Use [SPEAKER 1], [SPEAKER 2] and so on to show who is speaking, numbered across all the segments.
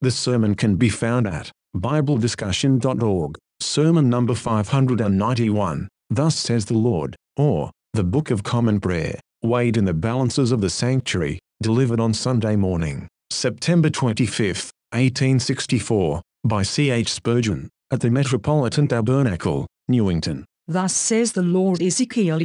[SPEAKER 1] This sermon can be found at BibleDiscussion.org, sermon number 591, Thus Says the Lord, or the Book of Common Prayer, weighed in the balances of the sanctuary, delivered on Sunday morning, September 25, 1864, by C. H. Spurgeon, at the Metropolitan Tabernacle, Newington.
[SPEAKER 2] Thus says the Lord. Ezekiel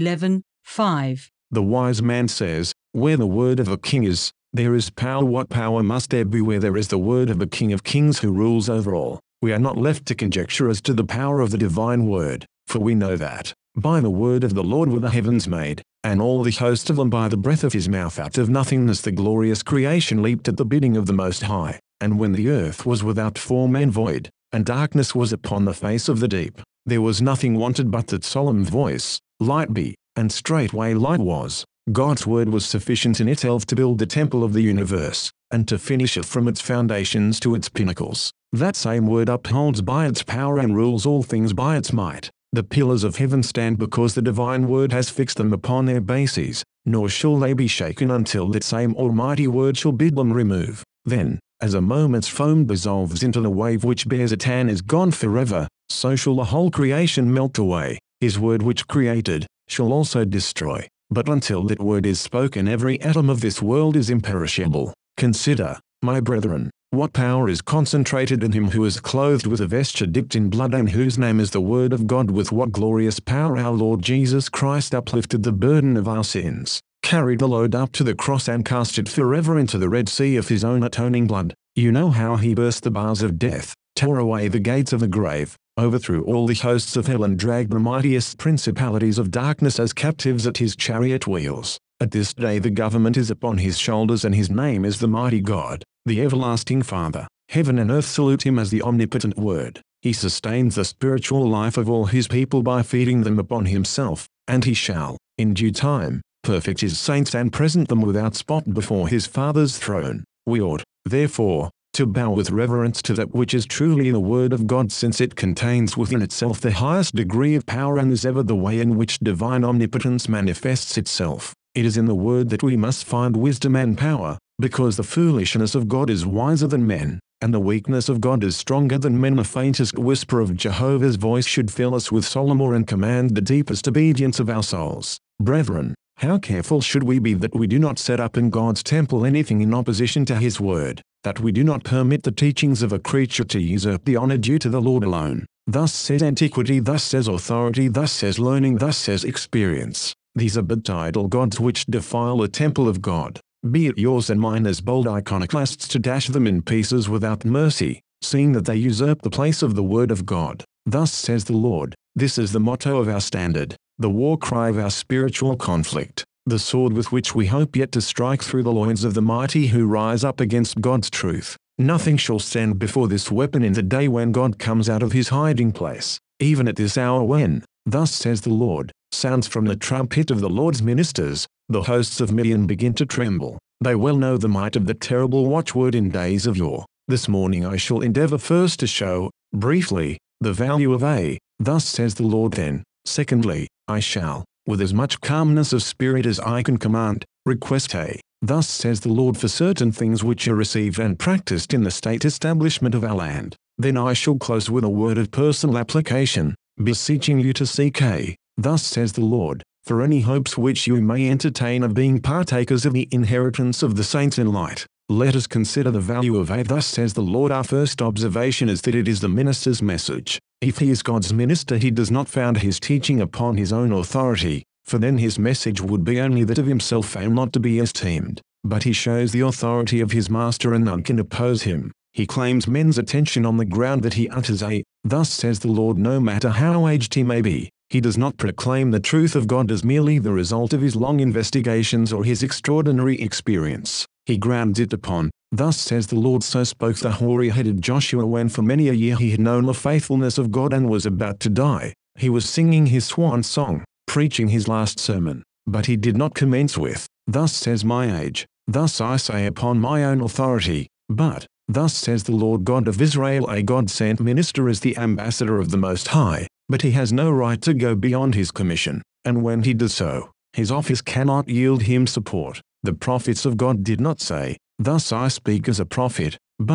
[SPEAKER 2] 11:5.
[SPEAKER 1] The wise man says, where the word of a king is, there is power. What power must there be where there is the word of a King of Kings who rules over all? We are not left to conjecture as to the power of the divine word, for we know that, by the word of the Lord were the heavens made, and all the host of them by the breath of his mouth. Out of nothingness the glorious creation leaped at the bidding of the Most High, and when the earth was without form and void, and darkness was upon the face of the deep, there was nothing wanted but that solemn voice, Light be, and straightway light was. God's word was sufficient in itself to build the temple of the universe, and to finish it from its foundations to its pinnacles. That same word upholds by its power and rules all things by its might. The pillars of heaven stand because the divine word has fixed them upon their bases, nor shall they be shaken until that same almighty word shall bid them remove. Then, as a moment's foam dissolves into the wave which bears it and is gone forever, so shall the whole creation melt away. His word which created, shall also destroy. But until that word is spoken, every atom of this world is imperishable. Consider, my brethren, what power is concentrated in him who is clothed with a vesture dipped in blood and whose name is the word of God. With what glorious power our Lord Jesus Christ uplifted the burden of our sins, carried the load up to the cross and cast it forever into the Red Sea of his own atoning blood. You know how he burst the bars of death, tore away the gates of the grave, overthrew all the hosts of hell and dragged the mightiest principalities of darkness as captives at his chariot wheels. At this day the government is upon his shoulders, and his name is the mighty God, the everlasting Father. Heaven and earth salute him as the omnipotent Word. He sustains the spiritual life of all his people by feeding them upon himself, and he shall, in due time, perfect his saints and present them without spot before his Father's throne. We ought, therefore, to bow with reverence to that which is truly the Word of God, since it contains within itself the highest degree of power and is ever the way in which divine omnipotence manifests itself. It is in the Word that we must find wisdom and power, because the foolishness of God is wiser than men, and the weakness of God is stronger than men. The faintest whisper of Jehovah's voice should fill us with solemn awe and command the deepest obedience of our souls. Brethren, how careful should we be that we do not set up in God's temple anything in opposition to his word, that we do not permit the teachings of a creature to usurp the honor due to the Lord alone. Thus says antiquity, thus says authority, thus says learning, thus says experience. These are but idol gods which defile the temple of God. Be it yours and mine as bold iconoclasts to dash them in pieces without mercy, seeing that they usurp the place of the word of God. Thus says the Lord. This is the motto of our standard, the war cry of our spiritual conflict, the sword with which we hope yet to strike through the loins of the mighty who rise up against God's truth. Nothing shall stand before this weapon in the day when God comes out of his hiding place, even at this hour when, thus says the Lord, sounds from the trumpet of the Lord's ministers, the hosts of Midian begin to tremble. They well know the might of the terrible watchword in days of yore. This morning I shall endeavor first to show, briefly, the value of a, thus says the Lord. Then, secondly, I shall, with as much calmness of spirit as I can command, request a, thus says the Lord, for certain things which are received and practiced in the state establishment of our land. Then I shall close with a word of personal application, beseeching you to seek a, thus says the Lord, for any hopes which you may entertain of being partakers of the inheritance of the saints in light. Let us consider the value of a, thus says the Lord. Our first observation is that it is the minister's message. If he is God's minister, he does not found his teaching upon his own authority, for then his message would be only that of himself and not to be esteemed. But he shows the authority of his master, and none can oppose him. He claims men's attention on the ground that he utters a, thus says the Lord, no matter how aged he may be. He does not proclaim the truth of God as merely the result of his long investigations or his extraordinary experience. He grounds it upon, thus says the Lord. So spoke the hoary-headed Joshua when for many a year he had known the faithfulness of God and was about to die. He was singing his swan song, preaching his last sermon, but he did not commence with, thus says my age, thus I say upon my own authority, but, thus says the Lord God of Israel. A God-sent minister is the ambassador of the Most High, but he has no right to go beyond his commission, and when he does so, his office cannot yield him support. The prophets of God did not say, thus I speak as a prophet, but,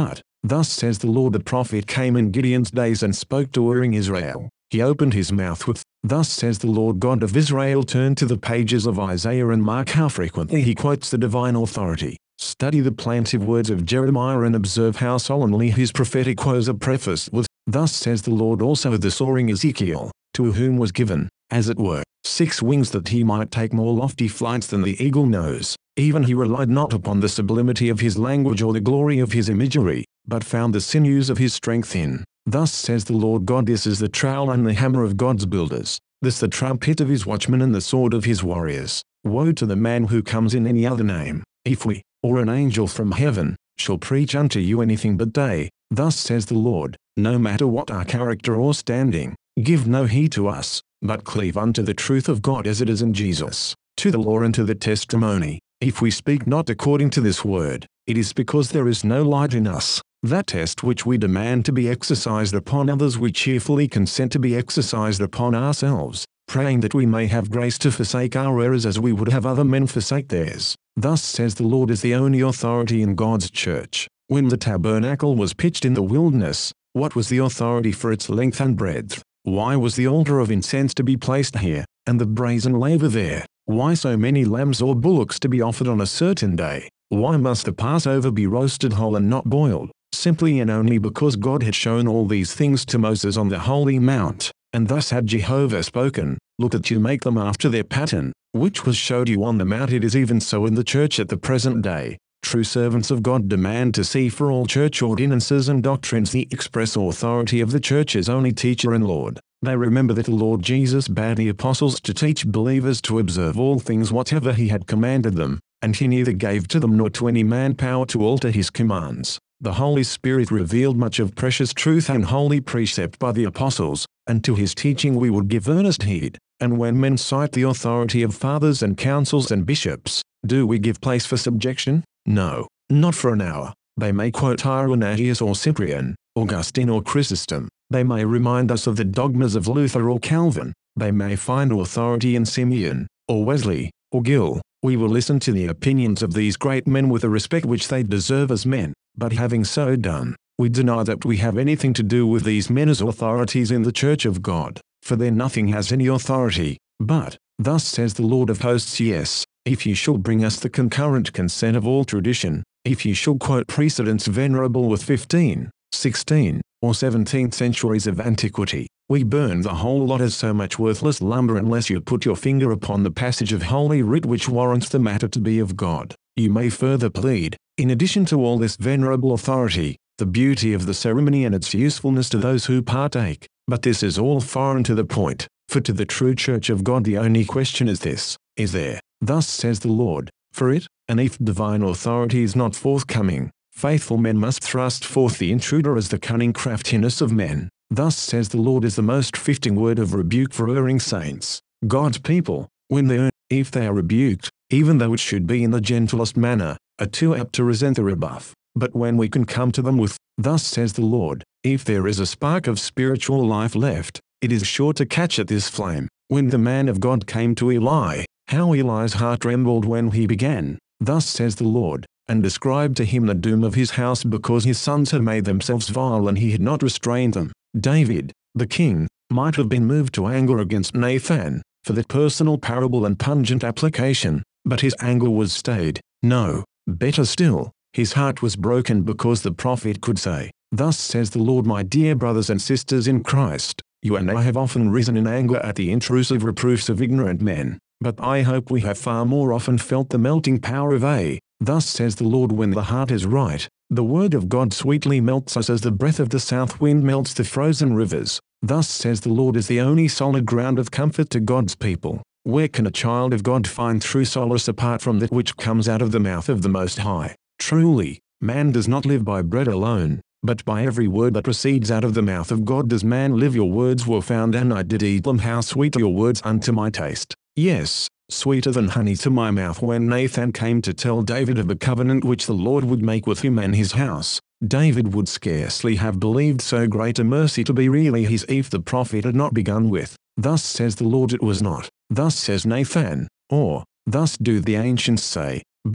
[SPEAKER 1] Thus says the Lord. The prophet came in Gideon's days and spoke to erring Israel. He opened his mouth with, "Thus says the Lord God of Israel." Turn to the pages of Isaiah and mark how frequently he quotes the divine authority. Study the plaintive words of Jeremiah and observe how solemnly his prophetic quotes are prefaced with, "Thus says the Lord." Also the soaring Ezekiel, to whom was given, as it were, 6 wings that he might take more lofty flights than the eagle knows. Even he relied not upon the sublimity of his language or the glory of his imagery, but found the sinews of his strength in, "Thus says the Lord God." This is the trowel and the hammer of God's builders, this the trumpet of his watchmen and the sword of his warriors. Woe to the man who comes in any other name, if we, or an angel from heaven, shall preach unto you anything but they, "Thus says the Lord." No matter what our character or standing, give no heed to us, but cleave unto the truth of God as it is in Jesus, to the law and to the testimony. If we speak not according to this word, it is because there is no light in us. That test which we demand to be exercised upon others we cheerfully consent to be exercised upon ourselves, praying that we may have grace to forsake our errors as we would have other men forsake theirs. Thus says the Lord is the only authority in God's church. When the tabernacle was pitched in the wilderness, what was the authority for its length and breadth? Why was the altar of incense to be placed here, and the brazen laver there? Why so many lambs or bullocks to be offered on a certain day? Why must the Passover be roasted whole and not boiled? Simply and only because God had shown all these things to Moses on the holy mount, and thus had Jehovah spoken, "Look that you make them after their pattern, which was showed you on the mount." It is even so in the church at the present day. True servants of God demand to see for all church ordinances and doctrines the express authority of the church's only teacher and Lord. They remember that the Lord Jesus bade the apostles to teach believers to observe all things whatever he had commanded them, and he neither gave to them nor to any man power to alter his commands. The Holy Spirit revealed much of precious truth and holy precept by the apostles, and to his teaching we would give earnest heed. And when men cite the authority of fathers and councils and bishops, do we give place for subjection? No, not for an hour. They may quote Irenaeus or Cyprian, Augustine or Chrysostom. They may remind us of the dogmas of Luther or Calvin. They may find authority in Simeon, or Wesley, or Gill. We will listen to the opinions of these great men with the respect which they deserve as men. But having so done, we deny that we have anything to do with these men as authorities in the church of God, for there nothing has any authority. But, thus says the Lord of hosts, yes, if ye shall bring us the concurrent consent of all tradition, if ye shall quote precedents venerable with 15, 16, or 17th centuries of antiquity, we burn the whole lot as so much worthless lumber unless you put your finger upon the passage of Holy Writ which warrants the matter to be of God. You may further plead, in addition to all this venerable authority, the beauty of the ceremony and its usefulness to those who partake. But this is all foreign to the point, for to the true church of God the only question is this, is there, thus says the Lord, for it? And if divine authority is not forthcoming, faithful men must thrust forth the intruder as the cunning craftiness of men. Thus says the Lord is the most fitting word of rebuke for erring saints. God's people, when they err, if they are rebuked, even though it should be in the gentlest manner, are too apt to resent the rebuff. But when we can come to them with, "Thus says the Lord," if there is a spark of spiritual life left, it is sure to catch at this flame. When the man of God came to Eli, how Eli's heart trembled when he began, "Thus says the Lord," and described to him the doom of his house because his sons had made themselves vile and he had not restrained them. David, the king, might have been moved to anger against Nathan, for that personal parable and pungent application, but his anger was stayed. No, better still, his heart was broken because the prophet could say, "Thus says the Lord." My dear brothers and sisters in Christ, you and I have often risen in anger at the intrusive reproofs of ignorant men, but I hope we have far more often felt the melting power of "Thus says the Lord." When the heart is right, the word of God sweetly melts us as the breath of the south wind melts the frozen rivers. Thus says the Lord is the only solid ground of comfort to God's people. Where can a child of God find true solace apart from that which comes out of the mouth of the Most High? Truly, man does not live by bread alone, but by every word that proceeds out of the mouth of God does man live. Your words were found and I did eat them. How sweet are your words unto my taste. Yes, sweeter than honey to my mouth. When Nathan came to tell David of the covenant which the Lord would make with him and his house, David would scarcely have believed so great a mercy to be really his if the prophet had not begun with, "Thus says the Lord." It was not, "Thus says Nathan," or, "Thus do the ancients say," but,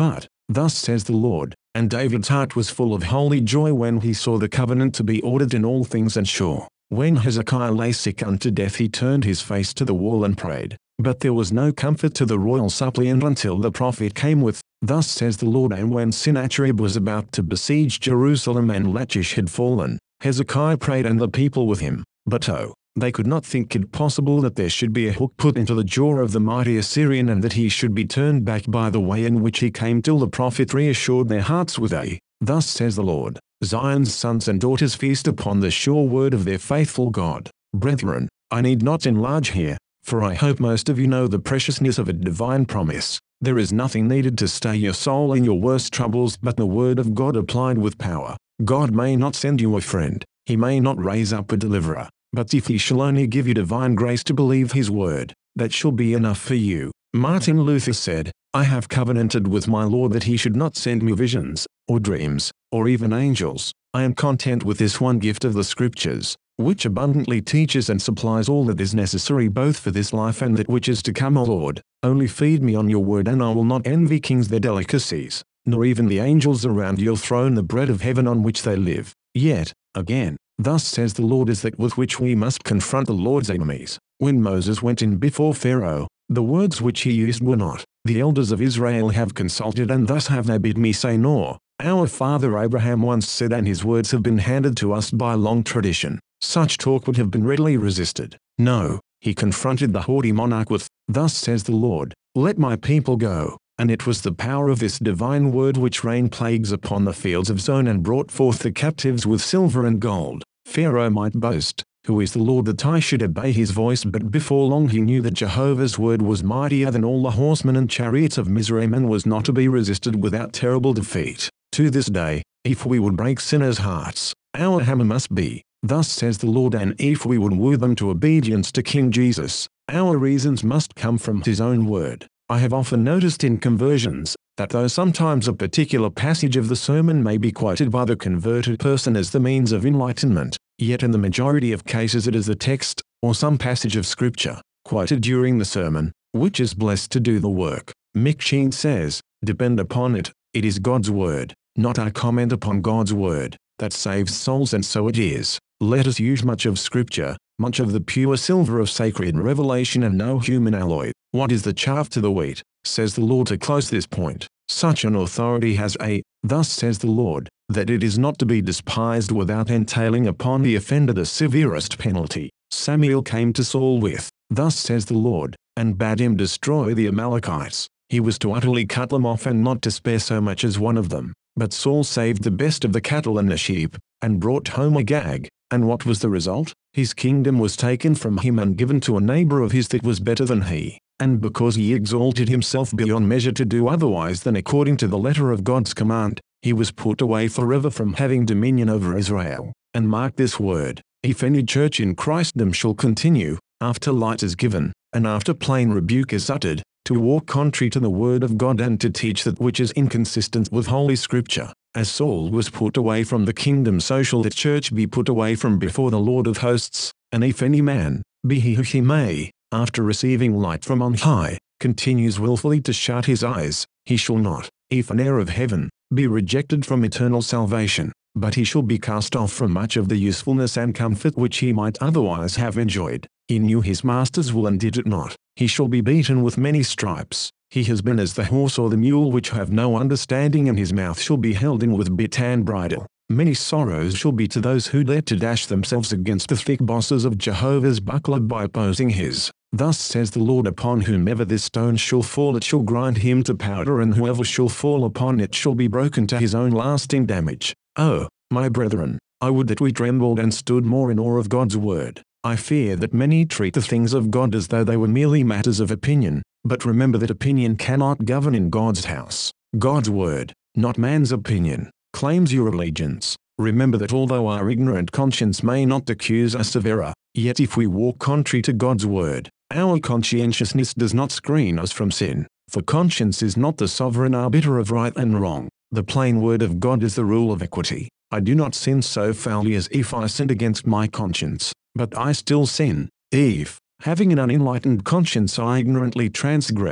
[SPEAKER 1] thus says the Lord. And David's heart was full of holy joy when he saw the covenant to be ordered in all things and sure. When Hezekiah lay sick unto death, he turned his face to the wall and prayed. But there was no comfort to the royal suppliant until the prophet came with, thus says the Lord. And when Sennacherib was about to besiege Jerusalem and Lachish had fallen, Hezekiah prayed and the people with him. But they could not think it possible that there should be a hook put into the jaw of the mighty Assyrian, and that he should be turned back by the way in which he came, till the prophet reassured their hearts with thus says the Lord. Zion's sons and daughters feast upon the sure word of their faithful God. Brethren, I need not enlarge here, for I hope most of you know the preciousness of a divine promise. There is nothing needed to stay your soul in your worst troubles but the word of God applied with power. God may not send you a friend, he may not raise up a deliverer, but if he shall only give you divine grace to believe his word, that shall be enough for you. Martin Luther said, I have covenanted with my Lord that he should not send me visions, or dreams, or even angels. I am content with this one gift of the Scriptures, which abundantly teaches and supplies all that is necessary both for this life and that which is to come. O Lord, only feed me on your word, and I will not envy kings their delicacies, nor even the angels around your throne the bread of heaven on which they live. Yet, again, thus says the Lord, is that with which we must confront the Lord's enemies. When Moses went in before Pharaoh, the words which he used were not, the elders of Israel have consulted and thus have they bid me say, nor, our father Abraham once said, and his words have been handed to us by long tradition. Such talk would have been readily resisted. No, he confronted the haughty monarch with, thus says the Lord, let my people go. And it was the power of this divine word which rained plagues upon the fields of Zoan and brought forth the captives with silver and gold. Pharaoh might boast, who is the Lord, that I should obey his voice, but before long he knew that Jehovah's word was mightier than all the horsemen and chariots of Mizraim, and was not to be resisted without terrible defeat. To this day, if we would break sinners' hearts, our hammer must be, thus says the Lord, and if we would woo them to obedience to King Jesus, our reasons must come from his own word. I have often noticed in conversions, that though sometimes a particular passage of the sermon may be quoted by the converted person as the means of enlightenment, yet in the majority of cases it is the text, or some passage of Scripture, quoted during the sermon, which is blessed to do the work. McCheyne says, depend upon it, it is God's word, not our comment upon God's word, that saves souls, and so it is. Let us use much of Scripture, much of the pure silver of sacred revelation, and no human alloy. What is the chaff to the wheat, says the Lord. To close this point, such an authority has thus says the Lord, that it is not to be despised without entailing upon the offender the severest penalty. Samuel came to Saul with, thus says the Lord, and bade him destroy the Amalekites. He was to utterly cut them off and not to spare so much as one of them. But Saul saved the best of the cattle and the sheep, and brought home Agag. And what was the result? His kingdom was taken from him and given to a neighbor of his that was better than he. And because he exalted himself beyond measure to do otherwise than according to the letter of God's command, he was put away forever from having dominion over Israel. And mark this word, if any church in Christendom shall continue, after light is given, and after plain rebuke is uttered, to walk contrary to the word of God, and to teach that which is inconsistent with Holy Scripture, as Saul was put away from the kingdom, so shall the church be put away from before the Lord of hosts. And if any man, be he who he may, after receiving light from on high, continues wilfully to shut his eyes, he shall not, if an heir of heaven, be rejected from eternal salvation, but he shall be cast off from much of the usefulness and comfort which he might otherwise have enjoyed. He knew his master's will and did it not. He shall be beaten with many stripes. He has been as the horse or the mule which have no understanding, and his mouth shall be held in with bit and bridle. Many sorrows shall be to those who dare to dash themselves against the thick bosses of Jehovah's buckler by opposing his. Thus says the Lord, upon whomever this stone shall fall, it shall grind him to powder, and whoever shall fall upon it shall be broken to his own lasting damage. Oh, my brethren, I would that we trembled and stood more in awe of God's word. I fear that many treat the things of God as though they were merely matters of opinion, but remember that opinion cannot govern in God's house. God's word, not man's opinion, claims your allegiance. Remember that although our ignorant conscience may not accuse us of error, yet if we walk contrary to God's word, our conscientiousness does not screen us from sin, for conscience is not the sovereign arbiter of right and wrong. The plain word of God is the rule of equity. I do not sin so foully as if I sinned against my conscience, but I still sin, if, having an unenlightened conscience, I ignorantly transgress.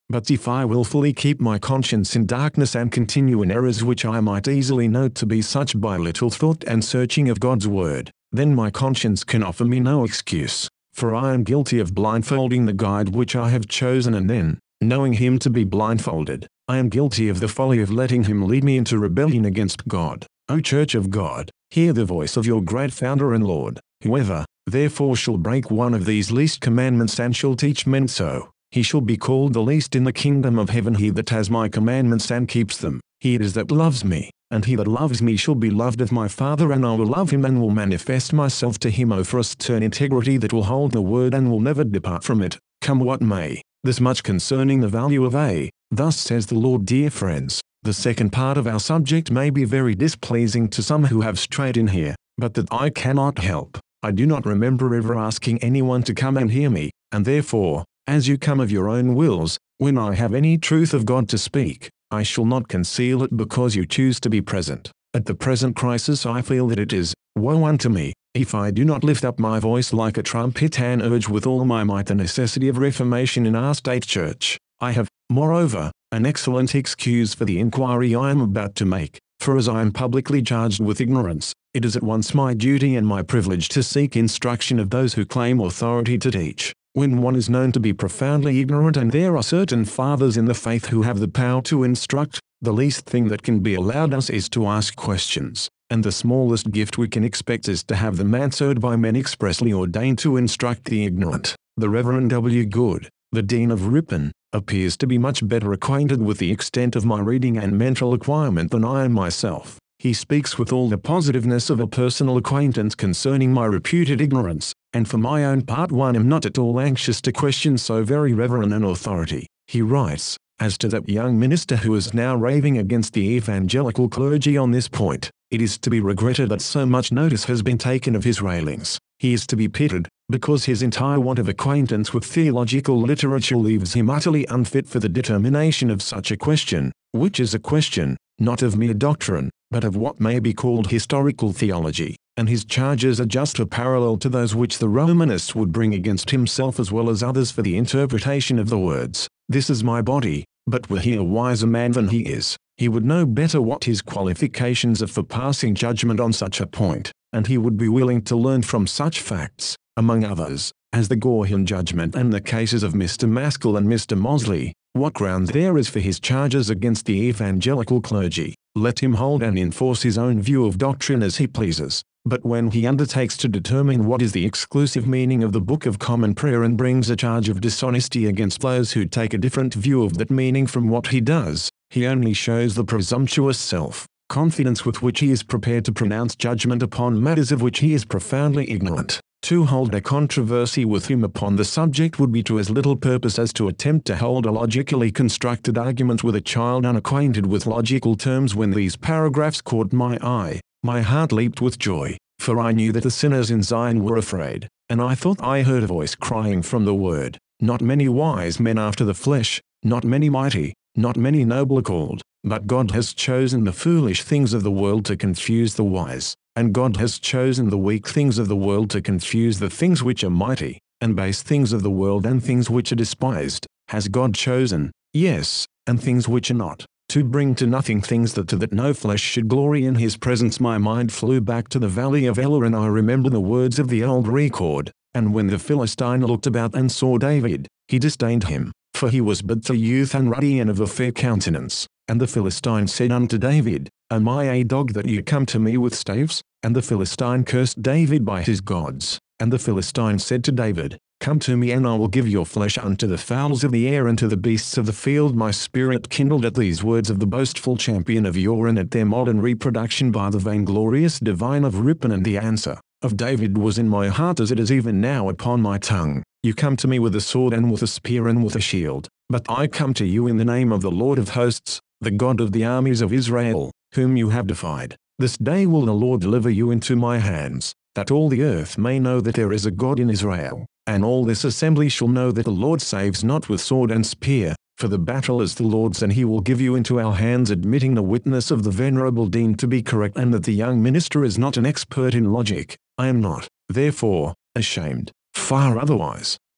[SPEAKER 1] But if I willfully keep my conscience in darkness and continue in errors which I might easily note to be such by little thought and searching of God's word, then my conscience can offer me no excuse, for I am guilty of blindfolding the guide which I have chosen, and then, knowing him to be blindfolded, I am guilty of the folly of letting him lead me into rebellion against God. O Church of God, hear the voice of your great Founder and Lord. Whoever, therefore, shall break one of these least commandments and shall teach men so, he shall be called the least in the kingdom of heaven. He that has my commandments and keeps them, he it is that loves me, and he that loves me shall be loved of my Father, and I will love him and will manifest myself to him. O for a stern integrity that will hold the word and will never depart from it, come what may. This much concerning the value of A. Thus says the Lord. Dear friends, the second part of our subject may be very displeasing to some who have strayed in here, but that I cannot help. I do not remember ever asking anyone to come and hear me, and therefore, as you come of your own wills, when I have any truth of God to speak, I shall not conceal it because you choose to be present. At the present crisis I feel that it is, woe unto me, if I do not lift up my voice like a trumpet and urge with all my might the necessity of reformation in our state church. I have, moreover, an excellent excuse for the inquiry I am about to make, for as I am publicly charged with ignorance, it is at once my duty and my privilege to seek instruction of those who claim authority to teach. When one is known to be profoundly ignorant and there are certain fathers in the faith who have the power to instruct, the least thing that can be allowed us is to ask questions, and the smallest gift we can expect is to have them answered by men expressly ordained to instruct the ignorant. The Reverend W. Good, the Dean of Ripon, appears to be much better acquainted with the extent of my reading and mental acquirement than I am myself. He speaks with all the positiveness of a personal acquaintance concerning my reputed ignorance, and for my own part one am not at all anxious to question so very reverend an authority. He writes, as to that young minister who is now raving against the evangelical clergy on this point, it is to be regretted that so much notice has been taken of his railings. He is to be pitied, because his entire want of acquaintance with theological literature leaves him utterly unfit for the determination of such a question, which is a question, not of mere doctrine, but of what may be called historical theology, and his charges are just a parallel to those which the Romanists would bring against himself as well as others for the interpretation of the words, "This is my body," but were he a wiser man than he is, he would know better what his qualifications are for passing judgment on such a point, and he would be willing to learn from such facts, among others, as the Gorhian judgment and the cases of Mr. Maskell and Mr. Mosley, what ground there is for his charges against the evangelical clergy. Let him hold and enforce his own view of doctrine as he pleases, but when he undertakes to determine what is the exclusive meaning of the Book of Common Prayer and brings a charge of dishonesty against those who take a different view of that meaning from what he does, he only shows the presumptuous self-confidence with which he is prepared to pronounce judgment upon matters of which he is profoundly ignorant. To hold a controversy with him upon the subject would be to as little purpose as to attempt to hold a logically constructed argument with a child unacquainted with logical terms. When these paragraphs caught my eye, my heart leaped with joy, for I knew that the sinners in Zion were afraid, and I thought I heard a voice crying from the word, "Not many wise men after the flesh, not many mighty, not many noble are called, but God has chosen the foolish things of the world to confuse the wise. And God has chosen the weak things of the world to confuse the things which are mighty, and base things of the world and things which are despised, has God chosen, yes, and things which are not, to bring to nothing things that no flesh should glory in his presence." My mind flew back to the valley of Elah, and I remember the words of the old record, "And when the Philistine looked about and saw David, he disdained him, for he was but a youth and ruddy and of a fair countenance. And the Philistine said unto David, Am I a dog that you come to me with staves? And the Philistine cursed David by his gods. And the Philistine said to David, Come to me and I will give your flesh unto the fowls of the air and to the beasts of the field. My spirit kindled at these words of the boastful champion of yore and at their modern reproduction by the vainglorious divine of Ripon, and the answer of David was in my heart as it is even now upon my tongue. You come to me with a sword and with a spear and with a shield, but I come to you in the name of the Lord of hosts, the God of the armies of Israel, whom you have defied. This day will the Lord deliver you into my hands, that all the earth may know that there is a God in Israel. And all this assembly shall know that the Lord saves not with sword and spear, for the battle is the Lord's, and he will give you into our hands. Admitting the witness of the venerable dean to be correct, and that the young minister is not an expert in logic, I am not, therefore, ashamed. Far otherwise.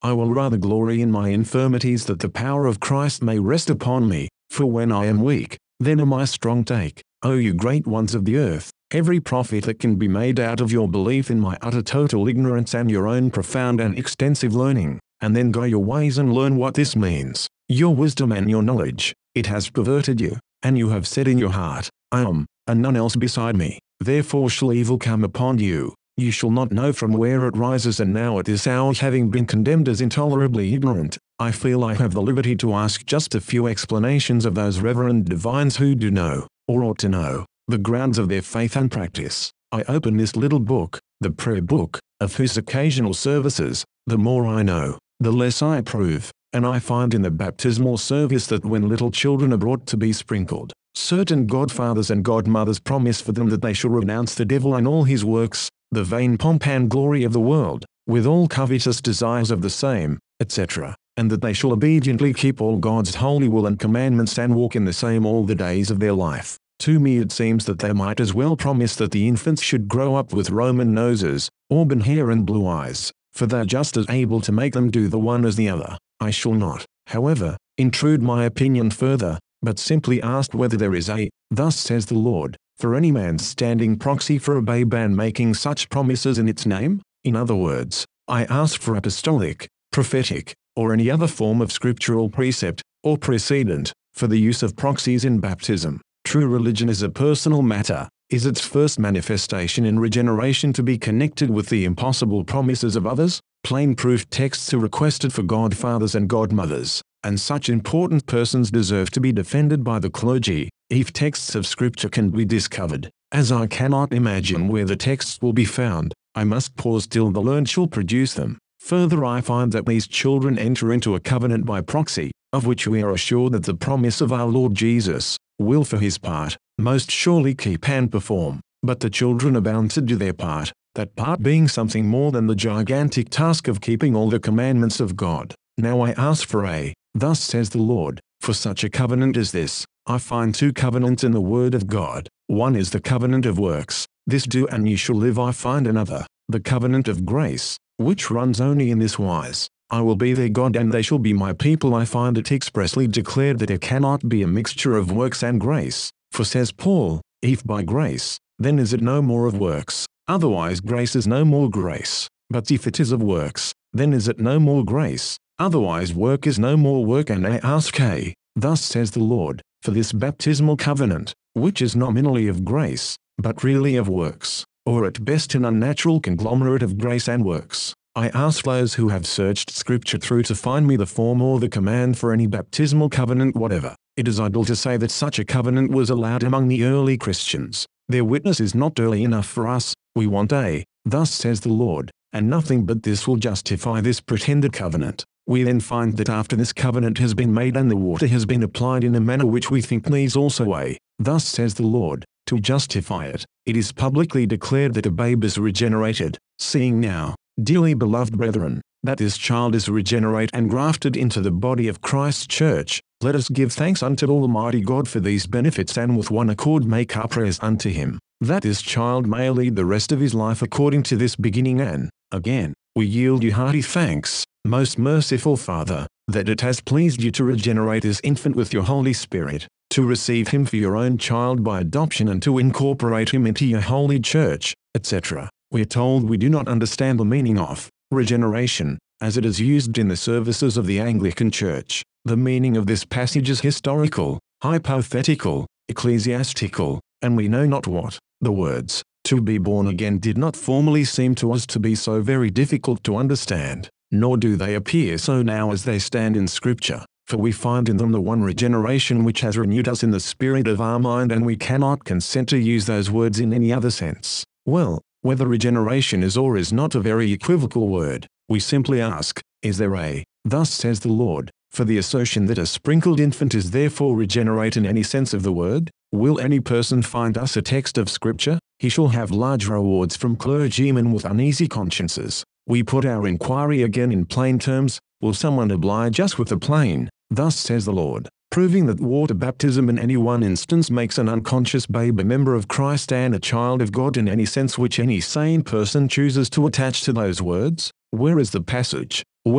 [SPEAKER 1] I will rather glory in my infirmities that the power of Christ may rest upon me, for when I am weak, then am I strong. Take, O you great ones of the earth, every profit that can be made out of your belief in my utter total ignorance and your own profound and extensive learning, and then go your ways and learn what this means. Your wisdom and your knowledge, it has perverted you, and you have said in your heart, I am, and none else beside me, therefore shall evil come upon you. You shall not know from where it rises, and now at this hour, having been condemned as intolerably ignorant, I feel I have the liberty to ask just a few explanations of those reverend divines who do know, or ought to know, the grounds of their faith and practice. I open this little book, the prayer book, of whose occasional services, the more I know, the less I approve, and I find in the baptismal service that when little children are brought to be sprinkled, certain godfathers and godmothers promise for them that they shall renounce the devil and all his works, the vain pomp and glory of the world, with all covetous desires of the same, etc., and that they shall obediently keep all God's holy will and commandments and walk in the same all the days of their life. To me it seems that they might as well promise that the infants should grow up with Roman noses, auburn hair and blue eyes, for they are just as able to make them do the one as the other. I shall not, however, intrude my opinion further, but simply ask whether there is a, thus says the Lord, for any man standing proxy for a babe and making such promises in its name? In other words, I ask for apostolic, prophetic, or any other form of scriptural precept, or precedent, for the use of proxies in baptism. True religion is a personal matter. Is its first manifestation in regeneration to be connected with the impossible promises of others? Plain proof texts are requested for godfathers and godmothers, and such important persons deserve to be defended by the clergy, if texts of Scripture can be discovered. As I cannot imagine where the texts will be found, I must pause till the learned shall produce them. Further, I find that these children enter into a covenant by proxy, of which we are assured that the promise of our Lord Jesus will for his part most surely keep and perform, but the children are bound to do their part, that part being something more than the gigantic task of keeping all the commandments of God. Now I ask for a, thus says the Lord, for such a covenant as this. I find two covenants in the Word of God. One is the covenant of works, this do and ye shall live. I find another, the covenant of grace, which runs only in this wise, I will be their God and they shall be my people. I find it expressly declared that there cannot be a mixture of works and grace, for says Paul, if by grace, then is it no more of works, otherwise grace is no more grace, but if it is of works, then is it no more grace, otherwise work is no more work. And I ask a, thus says the Lord, for this baptismal covenant, which is nominally of grace, but really of works, or at best an unnatural conglomerate of grace and works. I ask those who have searched Scripture through to find me the form or the command for any baptismal covenant whatever. It is idle to say that such a covenant was allowed among the early Christians. Their witness is not early enough for us. We want a, thus says the Lord, and nothing but this will justify this pretended covenant. We then find that after this covenant has been made and the water has been applied in a manner which we think needs also a, thus says the Lord, to justify it, it is publicly declared that a babe is regenerated, seeing now, dearly beloved brethren, that this child is regenerate and grafted into the body of Christ's church, let us give thanks unto Almighty God for these benefits and with one accord make our prayers unto him, that this child may lead the rest of his life according to this beginning. And, again, we yield you hearty thanks, most merciful Father, that it has pleased you to regenerate this infant with your Holy Spirit, to receive him for your own child by adoption and to incorporate him into your holy church, etc. We are told we do not understand the meaning of regeneration, as it is used in the services of the Anglican Church. The meaning of this passage is historical, hypothetical, ecclesiastical, and we know not what. The words, to be born again, did not formerly seem to us to be so very difficult to understand, nor do they appear so now as they stand in Scripture, for we find in them the one regeneration which has renewed us in the spirit of our mind, and we cannot consent to use those words in any other sense. Well, whether regeneration is or is not a very equivocal word, we simply ask, is there a, thus says the Lord, for the assertion that a sprinkled infant is therefore regenerate in any sense of the word? Will any person find us a text of Scripture? He shall have large rewards from clergymen with uneasy consciences. We put our inquiry again in plain terms, will someone oblige us with a plain, thus says the Lord, proving that water baptism in any one instance makes an unconscious babe a member of Christ and a child of God in any sense which any sane person chooses to attach to those words? Where is the passage? Where,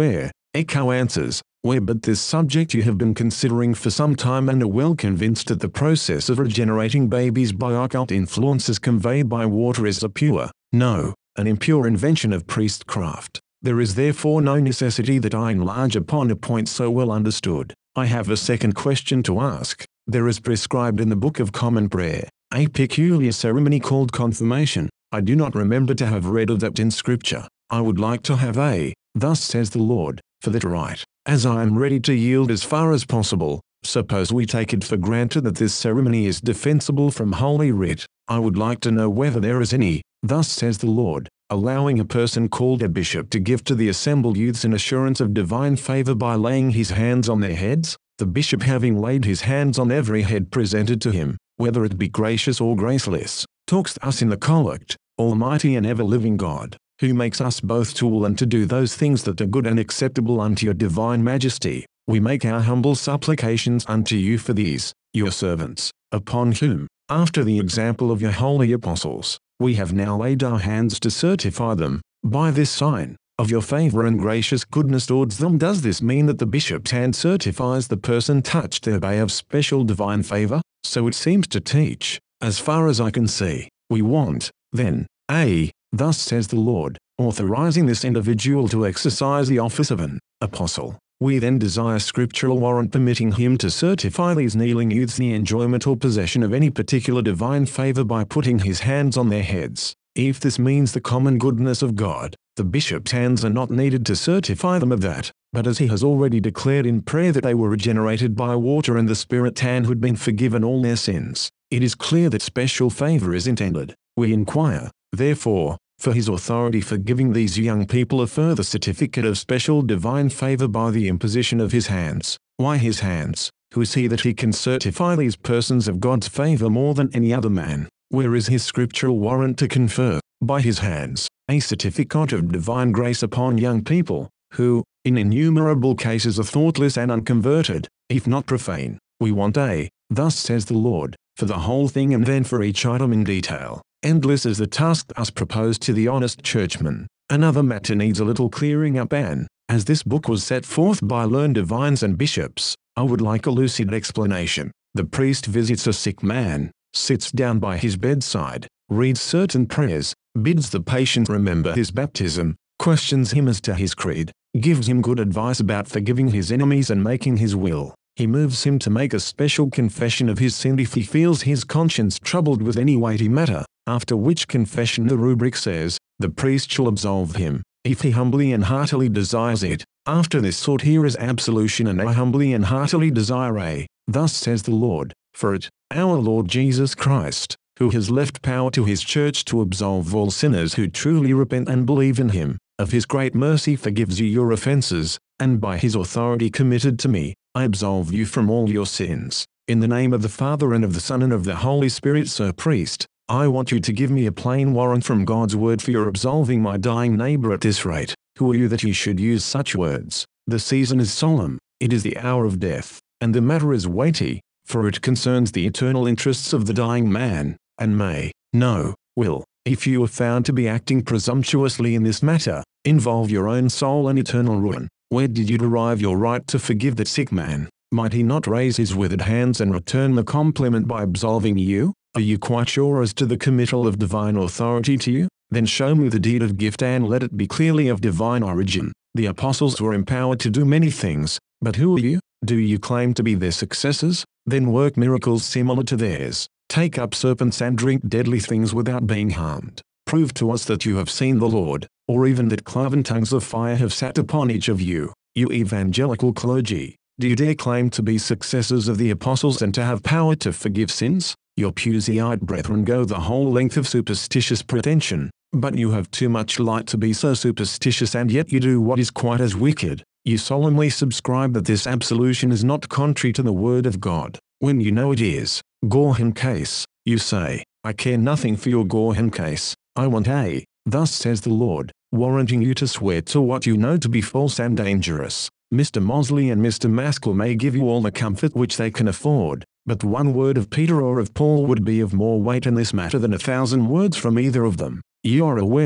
[SPEAKER 1] Echo answers, where but this subject you have been considering for some time and are well convinced that the process of regenerating babies by occult influences conveyed by water is a pure, no, an impure invention of priestcraft. There is therefore no necessity that I enlarge upon a point so well understood. I have a second question to ask. There is prescribed in the Book of Common Prayer a peculiar ceremony called confirmation. I do not remember to have read of that in Scripture. I would like to have a, thus says the Lord, for that right. As I am ready to yield as far as possible, suppose we take it for granted that this ceremony is defensible from Holy Writ. I would like to know whether there is any, thus says the Lord, allowing a person called a bishop to give to the assembled youths an assurance of divine favor by laying his hands on their heads, the bishop having laid his hands on every head presented to him, whether it be gracious or graceless, talks to us in the collect, Almighty and ever-living God, who makes us both to will and to do those things that are good and acceptable unto your divine majesty, we make our humble supplications unto you for these, your servants, upon whom, after the example of your holy apostles, we have now laid our hands to certify them, by this sign, of your favor and gracious goodness towards them. Does this mean that the bishop's hand certifies the person touched thereby of special divine favor? So it seems to teach. As far as I can see, we want, then, a, thus says the Lord, authorizing this individual to exercise the office of an apostle. We then desire scriptural warrant permitting him to certify these kneeling youths the enjoyment or possession of any particular divine favor by putting his hands on their heads. If this means the common goodness of God, the bishop's hands are not needed to certify them of that, but as he has already declared in prayer that they were regenerated by water and the Spirit and had been forgiven all their sins, it is clear that special favor is intended. We inquire, therefore, for his authority for giving these young people a further certificate of special divine favor by the imposition of his hands. Why his hands? Who is he that he can certify these persons of God's favor more than any other man? Where is his scriptural warrant to confer, by his hands, a certificate of divine grace upon young people, who, in innumerable cases are thoughtless and unconverted, if not profane? We want a, thus says the Lord, for the whole thing and then for each item in detail. Endless is the task thus proposed to the honest churchman. Another matter needs a little clearing up, and, as this book was set forth by learned divines and bishops, I would like a lucid explanation. The priest visits a sick man, sits down by his bedside, reads certain prayers, bids the patient remember his baptism, questions him as to his creed, gives him good advice about forgiving his enemies and making his will. He moves him to make a special confession of his sin if he feels his conscience troubled with any weighty matter, after which confession the rubric says, the priest shall absolve him, if he humbly and heartily desires it. After this sort here is absolution, and I humbly and heartily desire a, thus says the Lord, for it, our Lord Jesus Christ, who has left power to his church to absolve all sinners who truly repent and believe in him, of his great mercy forgives you your offenses, and by his authority committed to me, I absolve you from all your sins. In the name of the Father and of the Son and of the Holy Spirit, Sir Priest, I want you to give me a plain warrant from God's word for your absolving my dying neighbor at this rate. Who are you that you should use such words? The season is solemn, it is the hour of death, and the matter is weighty, for it concerns the eternal interests of the dying man, and may, no, will, if you are found to be acting presumptuously in this matter, involve your own soul and eternal ruin. Where did you derive your right to forgive that sick man? Might he not raise his withered hands and return the compliment by absolving you? Are you quite sure as to the committal of divine authority to you? Then show me the deed of gift and let it be clearly of divine origin. The apostles were empowered to do many things, but who are you? Do you claim to be their successors? Then work miracles similar to theirs. Take up serpents and drink deadly things without being harmed. Prove to us that you have seen the Lord, or even that cloven tongues of fire have sat upon each of you. You evangelical clergy, do you dare claim to be successors of the apostles and to have power to forgive sins? Your Puseyite brethren go the whole length of superstitious pretension, but you have too much light to be so superstitious, and yet you do what is quite as wicked. You solemnly subscribe that this absolution is not contrary to the word of God, when you know it is. Gorham case, you say, I care nothing for your Gorham case. I want a, thus says the Lord, warranting you to swear to what you know to be false and dangerous. Mr. Mosley and Mr. Maskell may give you all the comfort which they can afford, but one word of Peter or of Paul would be of more weight in this matter than 1,000 words from either of them. You are aware,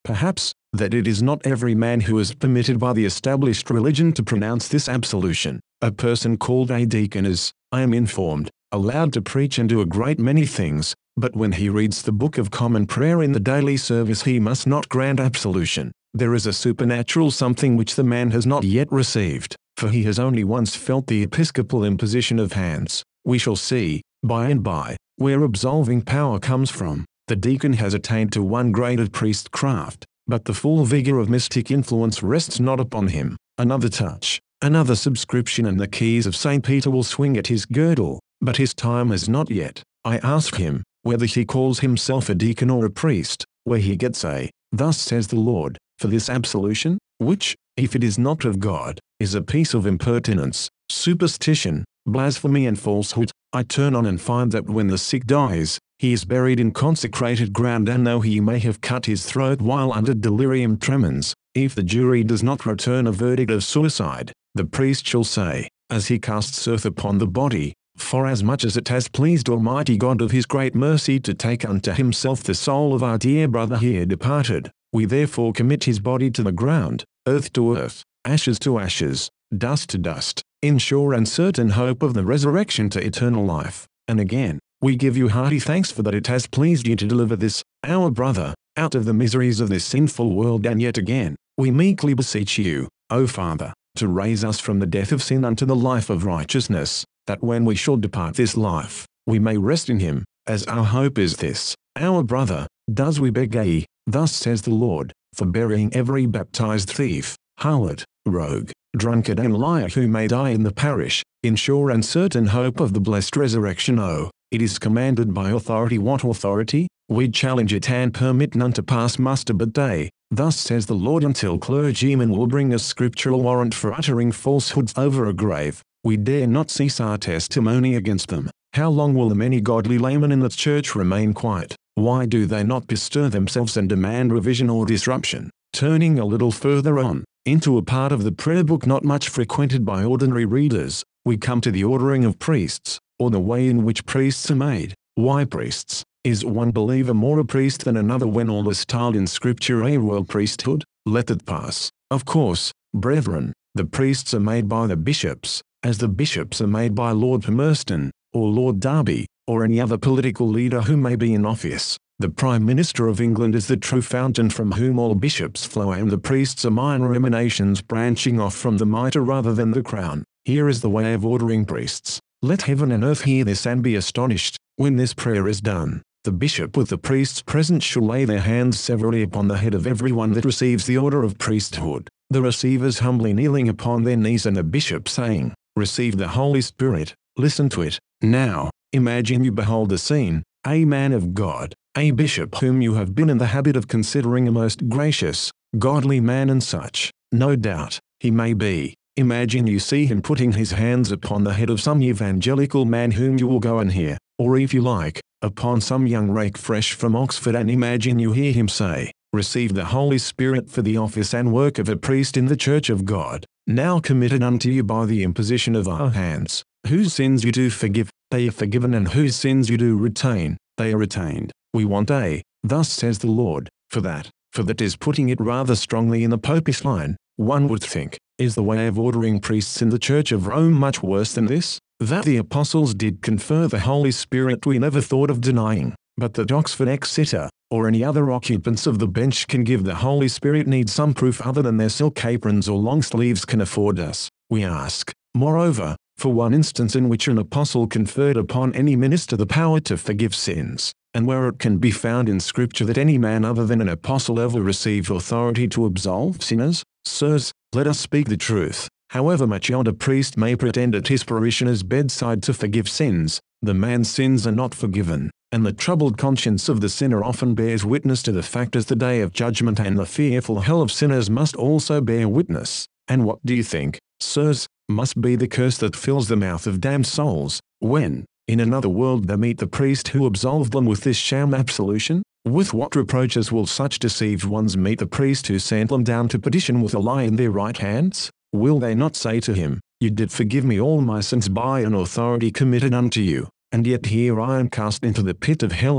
[SPEAKER 1] Perhaps, that it is not every man who is permitted by the established religion to pronounce this absolution. A person called a deacon is, I am informed, allowed to preach and do a great many things, but when he reads the Book of Common Prayer in the daily service he must not grant absolution. There is a supernatural something which the man has not yet received, for he has only once felt the episcopal imposition of hands. We shall see, by and by, where absolving power comes from. The deacon has attained to one grade of priestcraft, but the full vigor of mystic influence rests not upon him. Another touch, another subscription and the keys of St. Peter will swing at his girdle, but his time is not yet. I ask him, whether he calls himself a deacon or a priest, where he gets a, "Thus says the Lord," for this absolution, which, if it is not of God, is a piece of impertinence, superstition, blasphemy and falsehood. I turn on and find that when the sick dies, he is buried in consecrated ground, and though he may have cut his throat while under delirium tremens, if the jury does not return a verdict of suicide, the priest shall say, as he casts earth upon the body, "Forasmuch as it has pleased Almighty God of his great mercy to take unto himself the soul of our dear brother here departed, we therefore commit his body to the ground, earth to earth, ashes to ashes, dust to dust, in sure and certain hope of the resurrection to eternal life." And again, "We give you hearty thanks for that it has pleased you to deliver this, our brother, out of the miseries of this sinful world." And yet again, "We meekly beseech you, O Father, to raise us from the death of sin unto the life of righteousness, that when we shall depart this life, we may rest in him, as our hope is this, our brother, does we beg ye, thus says the Lord, for burying every baptized thief, harlot, rogue, drunkard and liar who may die in the parish, in sure and certain hope of the blessed resurrection. Oh, it is commanded by authority. What authority? We challenge it and permit none to pass muster but they, thus says the Lord, until clergymen will bring a scriptural warrant for uttering falsehoods over a grave. We dare not cease our testimony against them. How long will the many godly laymen in the church remain quiet? Why do they not bestir themselves and demand revision or disruption? Turning a little further on, into a part of the prayer book not much frequented by ordinary readers, we come to the ordering of priests, or the way in which priests are made. Why priests? Is one believer more a priest than another when all is styled in Scripture a royal priesthood? Let that pass. Of course, brethren, the priests are made by the bishops, as the bishops are made by Lord Palmerston, or Lord Derby, or any other political leader who may be in office. The Prime Minister of England is the true fountain from whom all bishops flow, and the priests are minor emanations branching off from the mitre rather than the crown. Here is the way of ordering priests. Let heaven and earth hear this and be astonished. When this prayer is done, the bishop with the priests present shall lay their hands severally upon the head of every one that receives the order of priesthood, the receivers humbly kneeling upon their knees, and the bishop saying, "Receive the Holy Spirit." Listen to it. Now, imagine you behold the scene, a man of God, a bishop whom you have been in the habit of considering a most gracious, godly man, and such, no doubt, he may be. Imagine you see him putting his hands upon the head of some evangelical man whom you will go and hear, or if you like, upon some young rake fresh from Oxford, and imagine you hear him say, "Receive the Holy Spirit for the office and work of a priest in the Church of God, now committed unto you by the imposition of our hands. Whose sins you do forgive, they are forgiven, and whose sins you do retain, they are retained." We want a, "Thus says the Lord," for that is putting it rather strongly in the popish line. One would think, is the way of ordering priests in the Church of Rome much worse than this? That the apostles did confer the Holy Spirit we never thought of denying, but that Oxford Exeter, or any other occupants of the bench can give the Holy Spirit needs some proof other than their silk aprons or long sleeves can afford us. We ask, moreover, for one instance in which an apostle conferred upon any minister the power to forgive sins, and where it can be found in Scripture that any man other than an apostle ever received authority to absolve sinners. Sirs, let us speak the truth. However much yonder priest may pretend at his parishioner's bedside to forgive sins, the man's sins are not forgiven, and the troubled conscience of the sinner often bears witness to the fact as the day of judgment, and the fearful hell of sinners must also bear witness. And what do you think, sirs, must be the curse that fills the mouth of damned souls, when, in another world, they meet the priest who absolved them with this sham absolution? With what reproaches will such deceived ones meet the priest who sent them down to perdition with a lie in their right hands? Will they not say to him, "You did forgive me all my sins by an authority committed unto you, and yet here I am cast into the pit of hell"? Oh,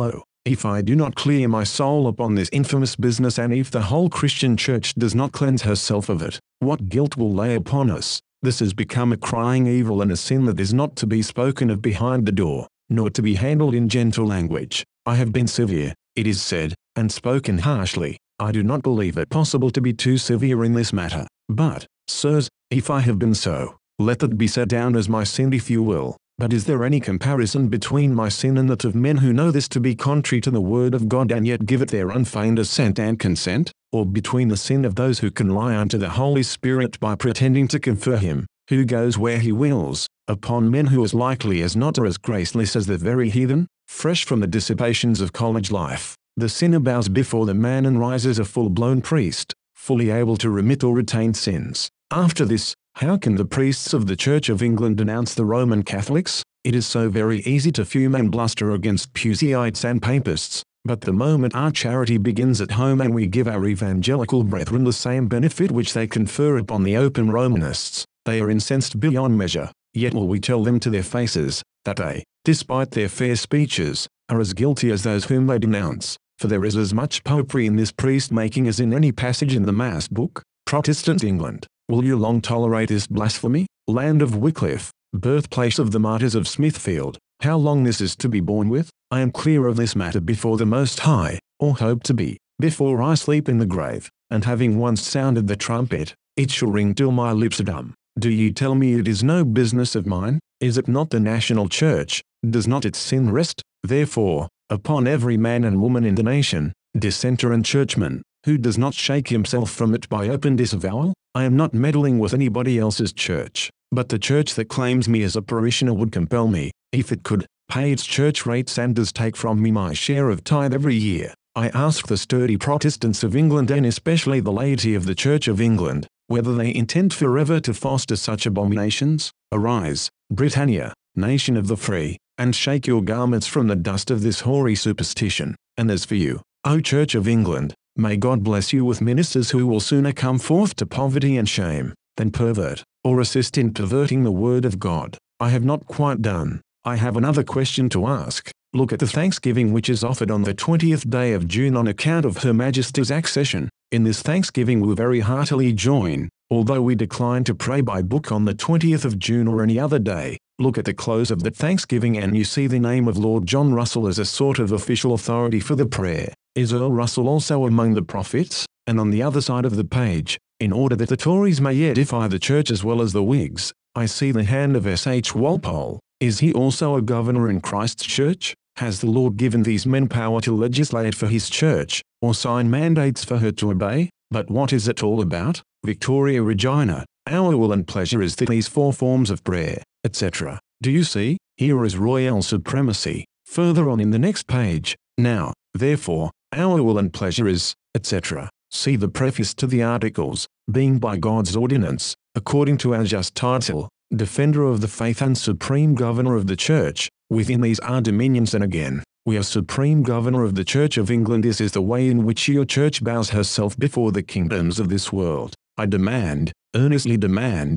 [SPEAKER 1] if I do not clear my soul upon this infamous business, and if the whole Christian church does not cleanse herself of it, what guilt will lay upon us? This has become a crying evil and a sin that is not to be spoken of behind the door, nor to be handled in gentle language. I have been severe, it is said, and spoken harshly. I do not believe it possible to be too severe in this matter. But, sirs, if I have been so, let that be set down as my sin if you will. But is there any comparison between my sin and that of men who know this to be contrary to the word of God and yet give it their unfeigned assent and consent? Or between the sin of those who can lie unto the Holy Spirit by pretending to confer him, who goes where he wills, upon men who as likely as not are as graceless as the very heathen? Fresh from the dissipations of college life, the sinner bows before the man and rises a full-blown priest, fully able to remit or retain sins. After this, how can the priests of the Church of England denounce the Roman Catholics? It is so very easy to fume and bluster against Puseyite and Papists, but the moment our charity begins at home and we give our evangelical brethren the same benefit which they confer upon the open Romanists, they are incensed beyond measure. Yet will we tell them to their faces, that they, despite their fair speeches, are as guilty as those whom they denounce, for there is as much popery in this priest-making as in any passage in the Mass book. Protestant England, will you long tolerate this blasphemy? Land of Wycliffe, birthplace of the martyrs of Smithfield, how long this is to be borne with? I am clear of this matter before the Most High, or hope to be, before I sleep in the grave, and having once sounded the trumpet, it shall ring till my lips are dumb. Do ye tell me it is no business of mine? Is it not the national church? Does not its sin rest, therefore, upon every man and woman in the nation, dissenter and churchman, who does not shake himself from it by open disavowal? I am not meddling with anybody else's church, but the church that claims me as a parishioner would compel me, if it could, pay its church rates and does take from me my share of tithe every year. I ask the sturdy Protestants of England and especially the laity of the Church of England, whether they intend forever to foster such abominations? Arise, Britannia, nation of the free, and shake your garments from the dust of this hoary superstition. And as for you, O Church of England, may God bless you with ministers who will sooner come forth to poverty and shame, than pervert, or assist in perverting the word of God. I have not quite done. I have another question to ask. Look at the thanksgiving which is offered on the 20th day of June on account of Her Majesty's accession. In this thanksgiving we very heartily join, although we decline to pray by book on the 20th of June or any other day. Look at the close of that thanksgiving and you see the name of Lord John Russell as a sort of official authority for the prayer. Is Earl Russell also among the prophets? And on the other side of the page, in order that the Tories may edify the church as well as the Whigs, I see the hand of S.H. Walpole. Is he also a governor in Christ's church? Has the Lord given these men power to legislate for his church, or sign mandates for her to obey? But what is it all about? Victoria Regina, our will and pleasure is that these four forms of prayer, etc. Do you see? Here is royal supremacy. Further on in the next page, now, therefore, our will and pleasure is, etc. See the preface to the articles, being by God's ordinance, according to our just title, Defender of the Faith and Supreme Governor of the Church, within these are dominions. And again, we are Supreme Governor of the Church of England. This is the way in which your church bows herself before the kingdoms of this world. I demand, earnestly demand,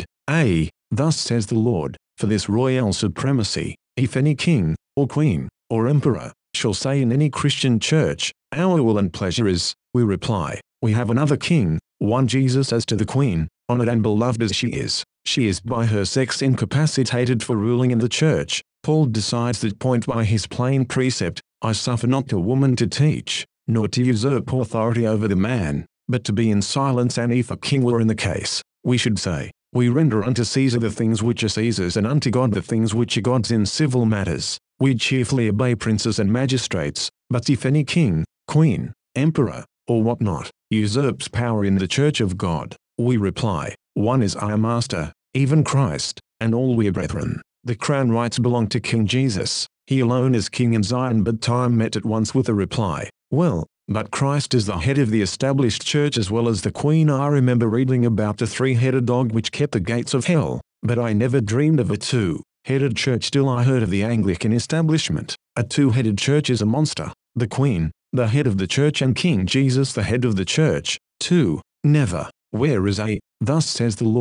[SPEAKER 1] thus says the Lord, for this royal supremacy, if any king, or queen, or emperor, shall say in any Christian church, our will and pleasure is, we reply, we have another king, one Jesus. As to the queen, honored and beloved as she is by her sex incapacitated for ruling in the church. Paul decides that point by his plain precept, I suffer not a woman to teach, nor to usurp authority over the man, but to be in silence. And if a king were in the case, we should say, we render unto Caesar the things which are Caesar's and unto God the things which are God's. In civil matters, we cheerfully obey princes and magistrates, but if any king, queen, emperor, or what not, usurps power in the church of God, we reply, one is our master, even Christ, and all we are brethren. The crown rights belong to King Jesus. He alone is king in Zion. But time met at once with a reply, well, but Christ is the head of the established church as well as the queen. I remember reading about the three-headed dog which kept the gates of hell, but I never dreamed of a two-headed church till I heard of the Anglican establishment. A two-headed church is a monster. The queen, the head of the church, and King Jesus, the head of the church, two, never. Where is thus says the Lord,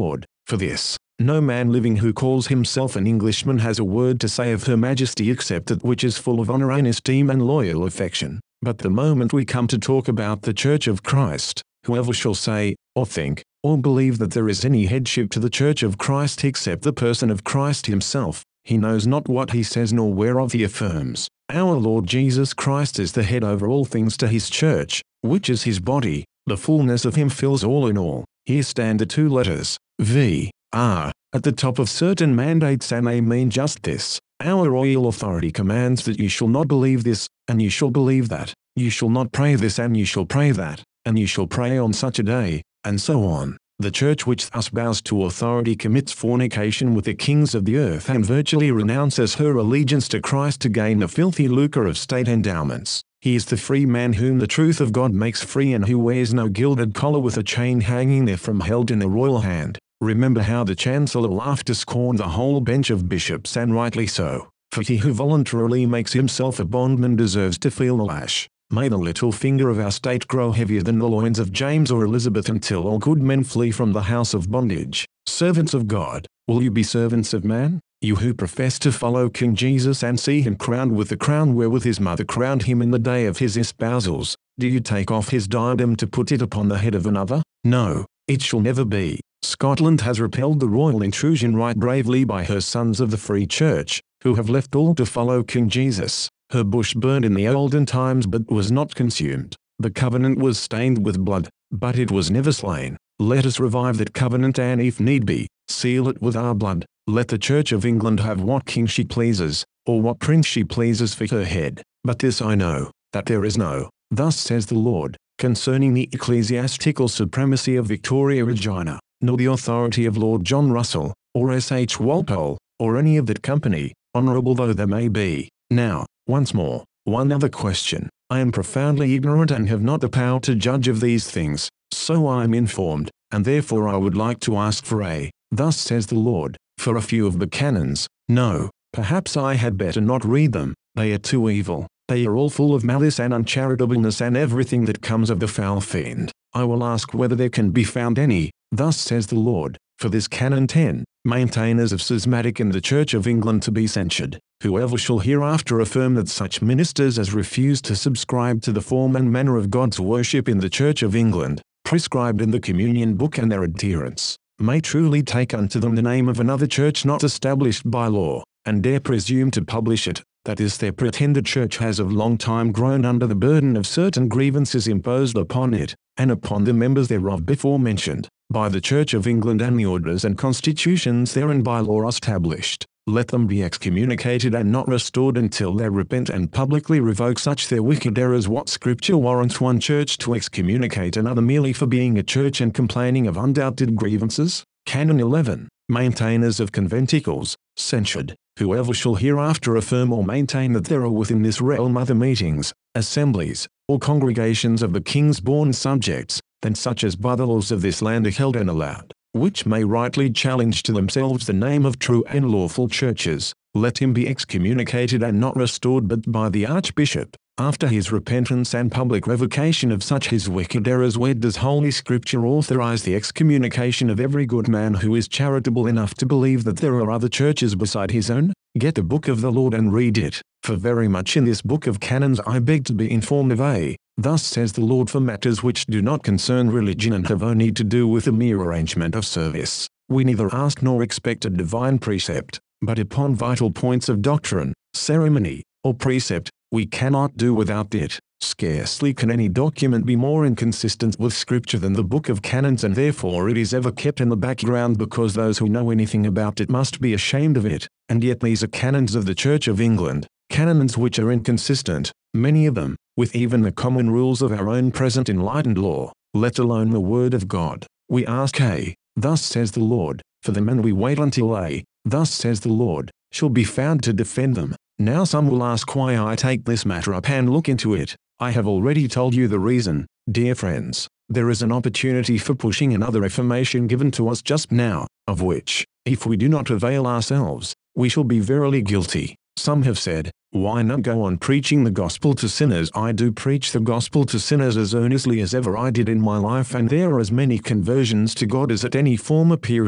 [SPEAKER 1] For this, no man living who calls himself an Englishman has a word to say of Her Majesty except that which is full of honor and esteem and loyal affection. But the moment we come to talk about the Church of Christ, whoever shall say, or think, or believe that there is any headship to the Church of Christ except the person of Christ himself, he knows not what he says nor whereof he affirms. Our Lord Jesus Christ is the head over all things to his church, which is his body. The fullness of him fills all in all. Here stand the two letters, V, R, at the top of certain mandates, and they mean just this. Our royal authority commands that you shall not believe this, and you shall believe that. You shall not pray this, and you shall pray that, and you shall pray on such a day, and so on. The church which thus bows to authority commits fornication with the kings of the earth and virtually renounces her allegiance to Christ to gain the filthy lucre of state endowments. He is the free man whom the truth of God makes free, and who wears no gilded collar with a chain hanging therefrom held in a royal hand. Remember how the Chancellor laughed to scorn the whole bench of bishops, and rightly so. For he who voluntarily makes himself a bondman deserves to feel the lash. May the little finger of our state grow heavier than the loins of James or Elizabeth, until all good men flee from the house of bondage. Servants of God, will you be servants of man? You who profess to follow King Jesus and see him crowned with the crown wherewith his mother crowned him in the day of his espousals, do you take off his diadem to put it upon the head of another? No, it shall never be. Scotland has repelled the royal intrusion right bravely by her sons of the Free Church, who have left all to follow King Jesus. Her bush burned in the olden times but was not consumed. The covenant was stained with blood, but it was never slain. Let us revive that covenant, and if need be, seal it with our blood. Let the Church of England have what king she pleases, or what prince she pleases for her head. But this I know, that there is no, thus says the Lord, concerning the ecclesiastical supremacy of Victoria Regina, nor the authority of Lord John Russell, or S.H. Walpole, or any of that company, honourable though they may be. Now, once more, one other question. I am profoundly ignorant and have not the power to judge of these things, so I am informed, and therefore I would like to ask for thus says the Lord, for a few of the canons. No, perhaps I had better not read them, they are too evil. They are all full of malice and uncharitableness and everything that comes of the foul fiend. I will ask whether there can be found any, thus says the Lord, for this Canon 10, maintainers of schismatic in the Church of England to be censured. Whoever shall hereafter affirm that such ministers as refuse to subscribe to the form and manner of God's worship in the Church of England, prescribed in the Communion Book, and their adherents, may truly take unto them the name of another church not established by law, and dare presume to publish it, that is, their pretended church has of long time grown under the burden of certain grievances imposed upon it, and upon the members thereof before mentioned, by the Church of England, and the orders and constitutions therein by law established. Let them be excommunicated and not restored until they repent and publicly revoke such their wicked errors. What scripture warrants one church to excommunicate another merely for being a church and complaining of undoubted grievances? Canon 11, maintainers of conventicles, censured. Whoever shall hereafter affirm or maintain that there are within this realm other meetings, assemblies, or congregations of the king's born subjects, than such as by the laws of this land are held and allowed, which may rightly challenge to themselves the name of true and lawful churches, let him be excommunicated and not restored but by the Archbishop, after his repentance and public revocation of such his wicked errors. Where does Holy Scripture authorize the excommunication of every good man who is charitable enough to believe that there are other churches beside his own? Get the book of the Lord and read it, for very much in this book of canons I beg to be informed of thus says the Lord, for matters which do not concern religion and have only to do with the mere arrangement of service. We neither ask nor expect a divine precept, but upon vital points of doctrine, ceremony, or precept, we cannot do without it. Scarcely can any document be more inconsistent with Scripture than the Book of Canons, and therefore it is ever kept in the background because those who know anything about it must be ashamed of it. And yet these are canons of the Church of England, canons which are inconsistent, many of them, with even the common rules of our own present enlightened law, let alone the Word of God. We ask thus says the Lord, for them, and we wait until thus says the Lord, shall be found to defend them. Now some will ask why I take this matter up and look into it. I have already told you the reason, dear friends. There is an opportunity for pushing another information given to us just now, of which, if we do not avail ourselves, we shall be verily guilty. Some have said, why not go on preaching the gospel to sinners? I do preach the gospel to sinners as earnestly as ever I did in my life, and there are as many conversions to God as at any former period.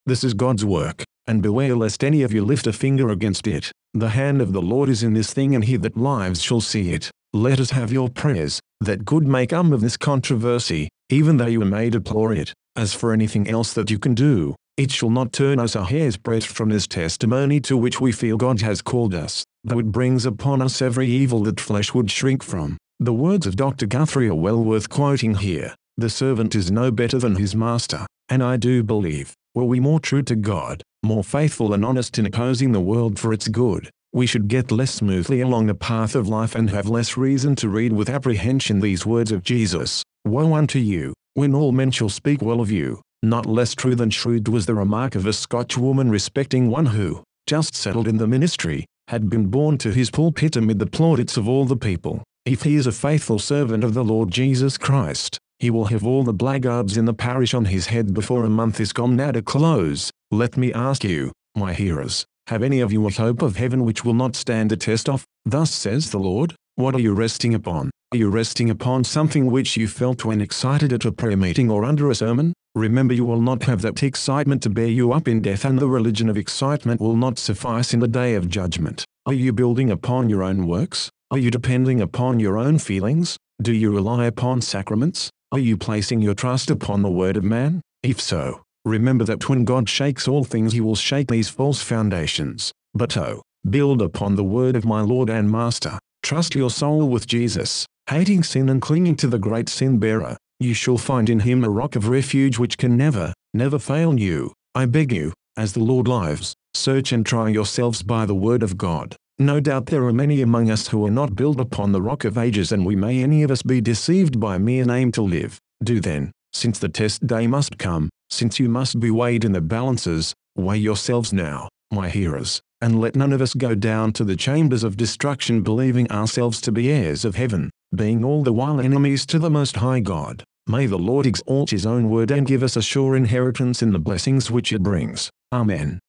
[SPEAKER 1] This is God's work, and beware lest any of you lift a finger against it. The hand of the Lord is in this thing, and he that lives shall see it. Let us have your prayers, that good may come of this controversy, even though you may deplore it. As for anything else that you can do, it shall not turn us a hair's breadth from this testimony to which we feel God has called us, though it brings upon us every evil that flesh would shrink from. The words of Dr. Guthrie are well worth quoting here. The servant is no better than his master, and I do believe, were we more true to God, more faithful and honest in opposing the world for its good, we should get less smoothly along the path of life and have less reason to read with apprehension these words of Jesus, "Woe unto you, when all men shall speak well of you." Not less true than shrewd was the remark of a Scotch woman respecting one who, just settled in the ministry, had been borne to his pulpit amid the plaudits of all the people. If he is a faithful servant of the Lord Jesus Christ, he will have all the blackguards in the parish on his head before a month is gone now to close. Let me ask you, my hearers, have any of you a hope of heaven which will not stand the test of? Thus says the Lord. What are you resting upon? Are you resting upon something which you felt when excited at a prayer meeting or under a sermon? Remember, you will not have that excitement to bear you up in death, and the religion of excitement will not suffice in the day of judgment. Are you building upon your own works? Are you depending upon your own feelings? Do you rely upon sacraments? Are you placing your trust upon the word of man? If so, remember that when God shakes all things, he will shake these false foundations. But build upon the word of my Lord and Master. Trust your soul with Jesus, hating sin and clinging to the great sin bearer. You shall find in him a rock of refuge which can never, never fail you. I beg you, as the Lord lives, search and try yourselves by the word of God. No doubt there are many among us who are not built upon the rock of ages, and we may any of us be deceived by mere name to live. Do then, since the test day must come, since you must be weighed in the balances, weigh yourselves now, my hearers, and let none of us go down to the chambers of destruction believing ourselves to be heirs of heaven, being all the while enemies to the Most High God. May the Lord exalt his own word and give us a sure inheritance in the blessings which it brings. Amen.